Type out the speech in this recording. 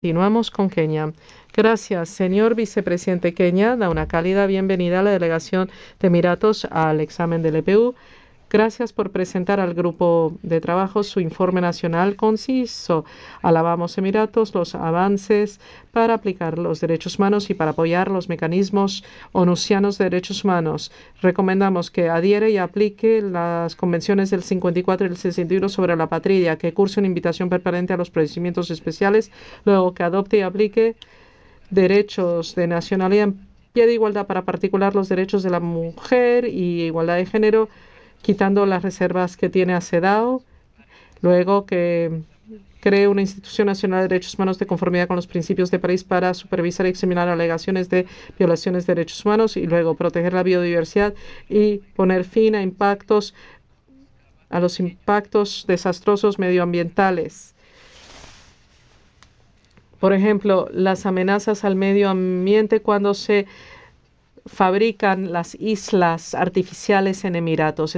Continuamos con Kenia. Gracias, señor vicepresidente Kenia. Da una cálida bienvenida a la delegación de Emiratos al examen del EPU. Gracias por presentar al grupo de trabajo su informe nacional conciso. Alabamos Emiratos los avances para aplicar los derechos humanos y para apoyar los mecanismos onusianos de derechos humanos. Recomendamos que adhiere y aplique las convenciones del 54 y el 61 sobre la patria, que curse una invitación permanente a los procedimientos especiales, luego que adopte y aplique derechos de nacionalidad en pie de igualdad para particular los derechos de la mujer y igualdad de género, quitando las reservas que tiene a CEDAW, luego que cree una institución nacional de derechos humanos de conformidad con los principios de París para supervisar y examinar alegaciones de violaciones de derechos humanos y luego proteger la biodiversidad y poner fin a los impactos desastrosos medioambientales. Por ejemplo, las amenazas al medio ambiente cuando se fabrican las islas artificiales en Emiratos.